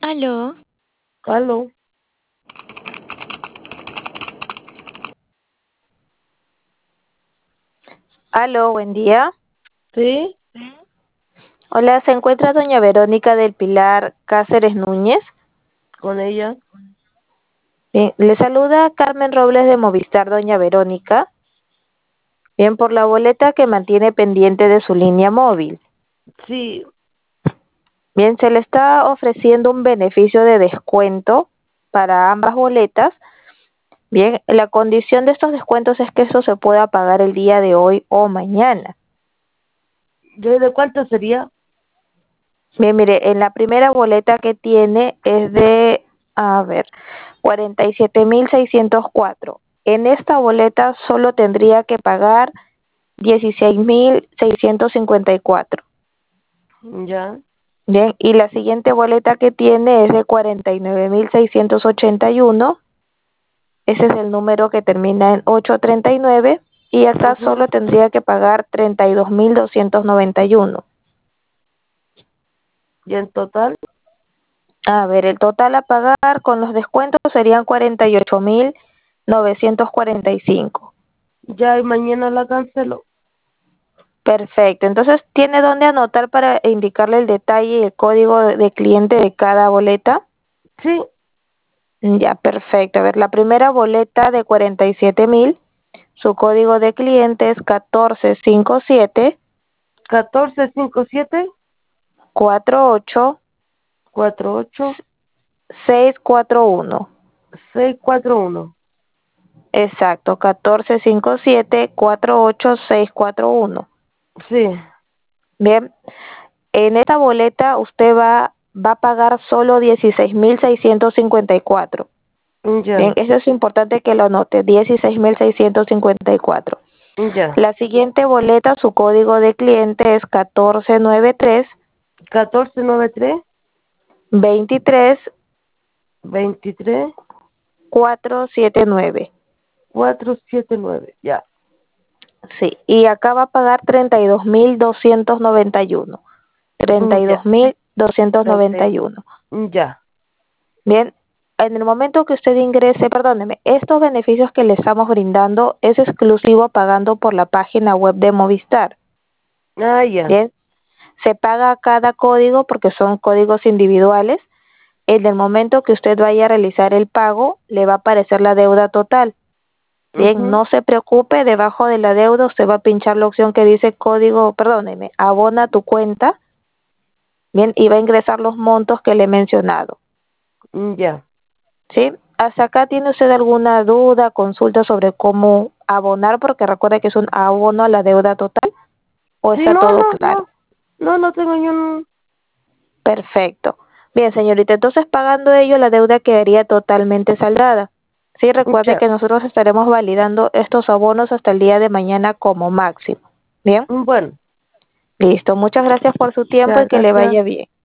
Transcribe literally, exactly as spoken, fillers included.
Aló, Aló, Aló, buen día. sí, Hola, ¿se encuentra doña Verónica del Pilar Cáceres Núñez? con ella. Bien, le saluda Carmen Robles de Movistar, doña Verónica. Bien, por la boleta que mantiene pendiente de su línea móvil. Sí, Bien, se le está ofreciendo un beneficio de descuento para ambas boletas. Bien, la condición de estos descuentos es que eso se pueda pagar el día de hoy o mañana. ¿de, de cuánto sería? Bien, mire, en la primera boleta que tiene es de, a ver, cuarenta y siete mil seiscientos cuatro. En esta boleta solo tendría que pagar dieciséis mil seiscientos cincuenta y cuatro. Ya, Bien, y la siguiente boleta que tiene es de cuarenta y nueve mil seiscientos ochenta y uno. Ese es el número que termina en ochocientos treinta y nueve. Y acá ujú. solo tendría que pagar treinta y dos mil doscientos noventa y uno. Y en total, A ver, el total a pagar con los descuentos serían cuarenta y ocho mil novecientos cuarenta y cinco. ya y mañana la cancelo. Perfecto. Entonces, ¿tiene dónde anotar para indicarle el detalle y el código de de cliente de cada boleta? Sí, Ya, perfecto. A ver, la primera boleta de cuarenta y siete mil, su código de cliente es catorce cincuenta y siete catorce cincuenta y siete, cuarenta y ocho cuarenta y ocho, seiscientos cuarenta y uno. seiscientos cuarenta y uno. Exacto, catorce cincuenta y siete cuarenta y ocho seiscientos cuarenta y uno. Sí, Bien, en esta boleta usted va, va a pagar solo dieciséis mil seiscientos cincuenta y cuatro. Bien, ya, eso es importante que lo note, dieciséis mil seiscientos cincuenta y cuatro. ya. La siguiente boleta, su código de cliente es catorce noventa y tres catorce noventa y tres, veintitrés veintitrés, cuatrocientos setenta y nueve. cuatrocientos setenta y nueve. Ya, Sí, y acá va a pagar treinta y dos mil doscientos noventa y uno. treinta y dos ya, mil doscientos noventa treinta, y uno. ya. Bien, en el momento que usted ingrese, perdóneme, estos beneficios que le estamos brindando es exclusivo pagando por la página web de Movistar. Ah, ya. Bien, se paga cada código porque son códigos individuales. En el momento que usted vaya a realizar el pago, le va a aparecer la deuda total. Bien, Ujú. no se preocupe, debajo de la deuda usted va a pinchar la opción que dice código, perdóneme, abona tu cuenta. Bien, y va a ingresar los montos que le he mencionado. Ya. ¿Sí? ¿Hasta acá tiene usted alguna duda, consulta sobre cómo abonar? Porque recuerda que es un abono a la deuda total, ¿o Sí, está no, todo no, claro? no. No, no tengo ni un... Perfecto. Bien, señorita, entonces pagando ello, la deuda quedaría totalmente saldada. Sí, recuerde Ya. que nosotros estaremos validando estos abonos hasta el día de mañana como máximo. Bien, Bueno, listo. Muchas gracias por su tiempo ya, y que le gracias. vaya bien.